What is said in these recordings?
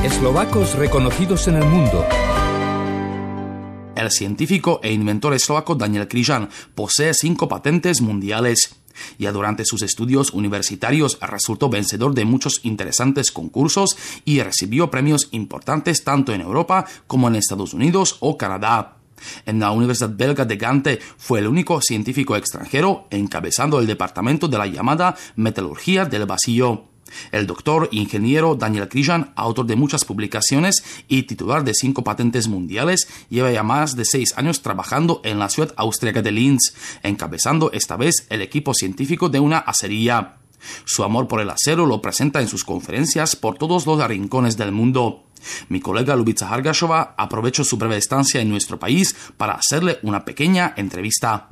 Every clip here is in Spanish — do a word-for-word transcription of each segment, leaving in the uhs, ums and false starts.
Eslovacos reconocidos en el mundo. El científico e inventor eslovaco Daniel Križan posee cinco patentes mundiales. Ya durante sus estudios universitarios resultó vencedor de muchos interesantes concursos y recibió premios importantes tanto en Europa como en Estados Unidos o Canadá. En la Universidad belga de Gante fue el único científico extranjero encabezando el departamento de la llamada metalurgia del vacío. El doctor ingeniero Daniel Križan, autor de muchas publicaciones y titular de cinco patentes mundiales, lleva ya más de seis años trabajando en la ciudad austríaca de Linz, encabezando esta vez el equipo científico de una acería. Su amor por el acero lo presenta en sus conferencias por todos los rincones del mundo. Mi colega Lubica Hargašová aprovechó su breve estancia en nuestro país para hacerle una pequeña entrevista.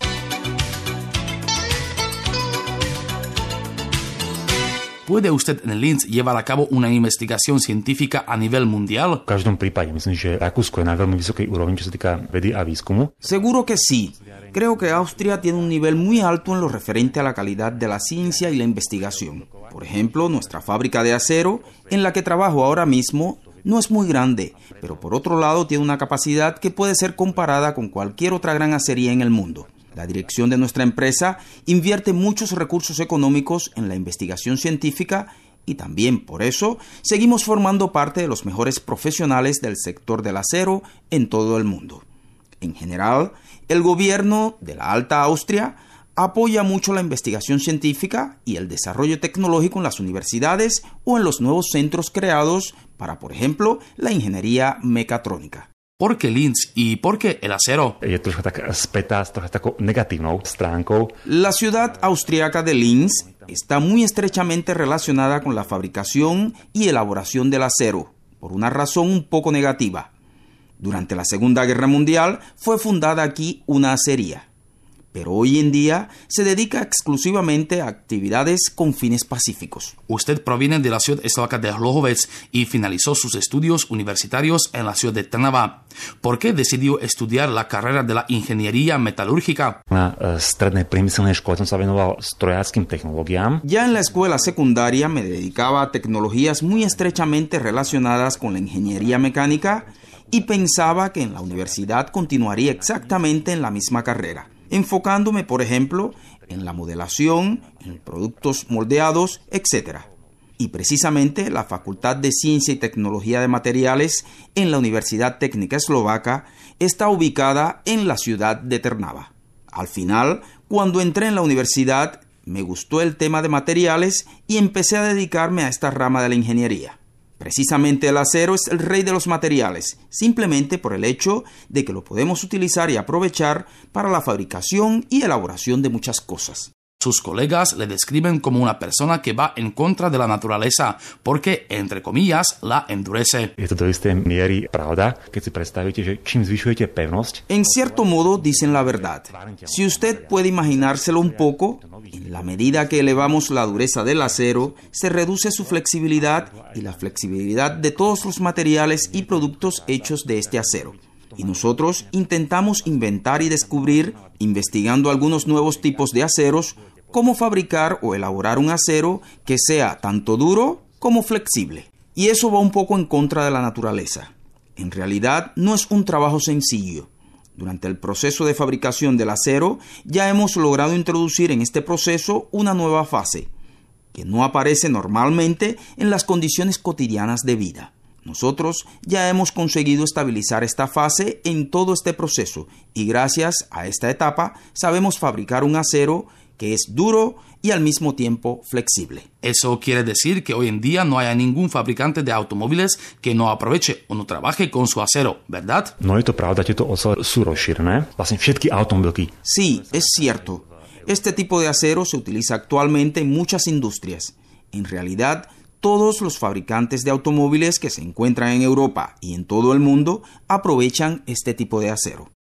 ¿Puede usted en Linz llevar a cabo una investigación científica a nivel mundial? V každom prípade myslím, že Rakúsko je na veľmi vysokej úrovni, čo sa týka vedy a výskumu. Seguro que sí. Creo que Austria tiene un nivel muy alto en lo referente a la calidad de la ciencia y la investigación. Por ejemplo, nuestra fábrica de acero, en la que trabajo ahora mismo, no es muy grande, pero por otro lado tiene una capacidad que puede ser comparada con cualquier otra gran acería en el mundo. La dirección de nuestra empresa invierte muchos recursos económicos en la investigación científica y también por eso seguimos formando parte de los mejores profesionales del sector del acero en todo el mundo. En general, el gobierno de la Alta Austria apoya mucho la investigación científica y el desarrollo tecnológico en las universidades o en los nuevos centros creados para, por ejemplo, la ingeniería mecatrónica. ¿Por qué Linz y por qué el acero? Je troška tak spätá s troška takou negatívnou stránkou. La ciudad austriaca de Linz está muy estrechamente relacionada con la fabricación y elaboración del acero, por una razón un poco negativa. Durante la Segunda Guerra Mundial fue fundada aquí una acería, pero hoy en día se dedica exclusivamente a actividades con fines pacíficos. Usted proviene de la ciudad eslovaca de Hlohovec y finalizó sus estudios universitarios en la ciudad de Trnava. ¿Por qué decidió estudiar la carrera de la ingeniería metalúrgica? Na strednej priemyselnej škole som sa venoval strojárskym technológiám. Ya en la escuela secundaria me dedicaba a tecnologías muy estrechamente relacionadas con la ingeniería mecánica y pensaba que en la universidad continuaría exactamente en la misma carrera, enfocándome, por ejemplo, en la modelación, en productos moldeados, etcétera. Y precisamente la Facultad de Ciencia y Tecnología de Materiales en la Universidad Técnica Eslovaca está ubicada en la ciudad de Trnava. Al final, cuando entré en la universidad, me gustó el tema de materiales y empecé a dedicarme a esta rama de la ingeniería. Precisamente el acero es el rey de los materiales, simplemente por el hecho de que lo podemos utilizar y aprovechar para la fabricación y elaboración de muchas cosas. Sus colegas le describen como una persona que va en contra de la naturaleza, porque, entre comillas, la endurece. Je to do istej miery pravda, keď si predstavíte, že čím zvyšujete pevnosť. En cierto modo dicen la verdad. Si usted puede imaginárselo un poco, en la medida que elevamos la dureza del acero, se reduce su flexibilidad y la flexibilidad de todos los materiales y productos hechos de este acero. Y nosotros intentamos inventar y descubrir, investigando algunos nuevos tipos de aceros, cómo fabricar o elaborar un acero que sea tanto duro como flexible. Y eso va un poco en contra de la naturaleza. En realidad no es un trabajo sencillo. Durante el proceso de fabricación del acero ya hemos logrado introducir en este proceso una nueva fase, que no aparece normalmente en las condiciones cotidianas de vida. Nosotros ya hemos conseguido estabilizar esta fase en todo este proceso y gracias a esta etapa sabemos fabricar un acero que es duro y al mismo tiempo flexible. Eso quiere decir que hoy en día no haya ningún fabricante de automóviles que no aproveche o no trabaje con su acero, ¿verdad? No je to pravda, tieto ocele sú rozšírené. Vlastne všetky automobilky. Sí, es cierto. Este tipo de acero se utiliza actualmente en muchas industrias. En realidad, todos los fabricantes de automóviles que se encuentran en Europa y en todo el mundo aprovechan este tipo de acero.